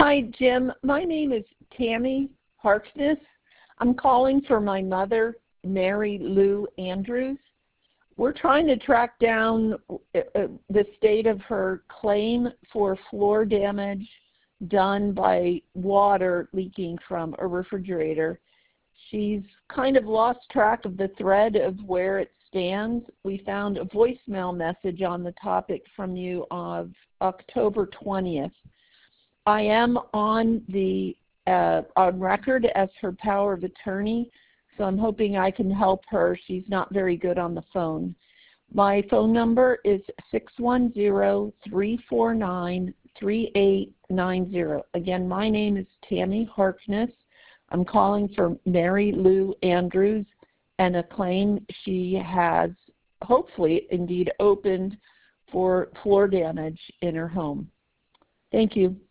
Hi, Jim. My name is Tammy Harkness. I'm calling for my mother, Mary Lou Andrews. We're trying to track down the state of her claim for floor damage done by water leaking from a refrigerator. She's kind of lost track of the thread of where it stands. We found a voicemail message on the topic from you of October 20th. I am on record as her power of attorney, so I'm hoping I can help her. She's not very good on the phone. My phone number is 610-349-3890. Again, my name is Tammy Harkness. I'm calling for Mary Lou Andrews and a claim she has hopefully indeed opened for floor damage in her home. Thank you.